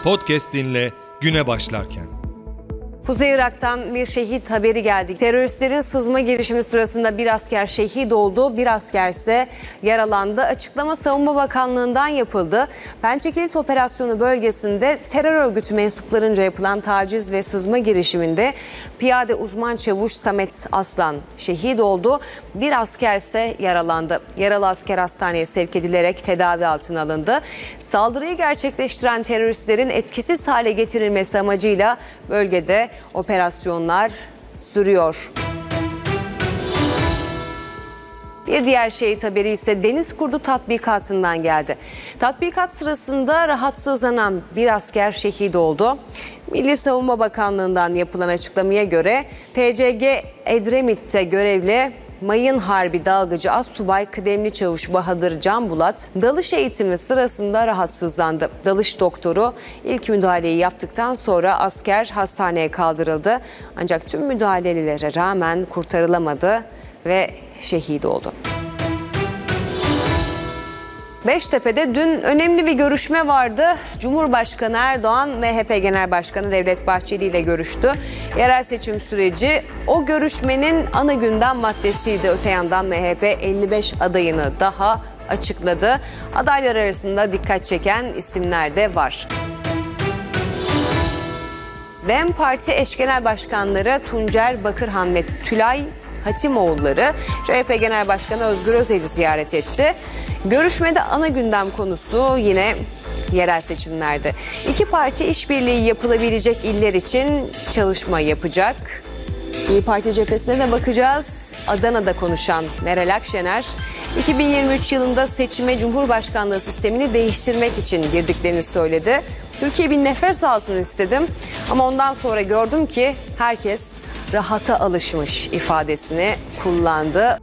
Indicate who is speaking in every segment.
Speaker 1: Podcast dinle güne başlarken.
Speaker 2: Kuzey Irak'tan bir şehit haberi geldi. Teröristlerin sızma girişimi sırasında bir asker şehit oldu, bir asker ise yaralandı. Açıklama Savunma Bakanlığı'ndan yapıldı. Pençekilit Operasyonu bölgesinde terör örgütü mensuplarınca yapılan taciz ve sızma girişiminde piyade uzman çavuş Samet Aslan şehit oldu. Bir asker ise yaralandı. Yaralı asker hastaneye sevk edilerek tedavi altına alındı. Saldırıyı gerçekleştiren teröristlerin etkisiz hale getirilmesi amacıyla bölgede operasyonlar sürüyor. Bir diğer şehit haberi ise Deniz Kurdu tatbikatından geldi. Tatbikat sırasında rahatsızlanan bir asker şehit oldu. Milli Savunma Bakanlığı'ndan yapılan açıklamaya göre TCG Edremit'te görevli Mayın Harbi Dalgıcı Assubay Kıdemli Çavuş Bahadır Can Bulat dalış eğitimi sırasında rahatsızlandı. Dalış doktoru ilk müdahaleyi yaptıktan sonra asker hastaneye kaldırıldı. Ancak tüm müdahalelere rağmen kurtarılamadı ve şehit oldu. Beştepe'de dün önemli bir görüşme vardı. Cumhurbaşkanı Erdoğan, MHP Genel Başkanı Devlet Bahçeli ile görüştü. Yerel seçim süreci o görüşmenin ana gündem maddesiydi. Öte yandan MHP 55 adayını daha açıkladı. Adaylar arasında dikkat çeken isimler de var. DEM Parti eş genel başkanları Tuncer Bakırhan ve Tülay Hatimoğulları CHP Genel Başkanı Özgür Özel'i ziyaret etti. Görüşmede ana gündem konusu yine yerel seçimlerde. İki parti işbirliği yapılabilecek iller için çalışma yapacak. İYİ Parti cephesine de bakacağız. Adana'da konuşan Meral Akşener, 2023 yılında seçime Cumhurbaşkanlığı sistemini değiştirmek için girdiklerini söyledi. Türkiye bir nefes alsın istedim ama ondan sonra gördüm ki herkes rahata alışmış ifadesini kullandı.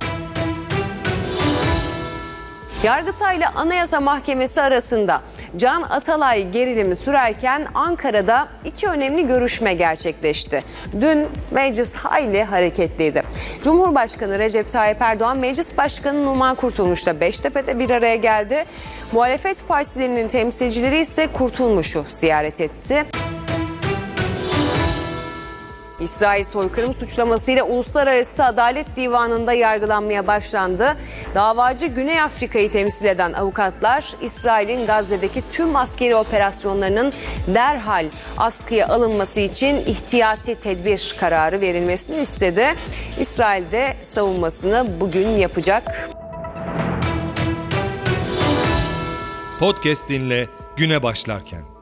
Speaker 2: Yargıtay ile Anayasa Mahkemesi arasında Can Atalay gerilimi sürerken Ankara'da iki önemli görüşme gerçekleşti. Dün meclis hayli hareketliydi. Cumhurbaşkanı Recep Tayyip Erdoğan, Meclis Başkanı Numan Kurtulmuş'la Beştepe'de bir araya geldi. Muhalefet partilerinin temsilcileri ise Kurtulmuş'u ziyaret etti. İsrail soykırım suçlamasıyla Uluslararası Adalet Divanı'nda yargılanmaya başlandı. Davacı Güney Afrika'yı temsil eden avukatlar, İsrail'in Gazze'deki tüm askeri operasyonlarının derhal askıya alınması için ihtiyati tedbir kararı verilmesini istedi. İsrail de savunmasını bugün yapacak.
Speaker 1: Podcast dinle güne başlarken.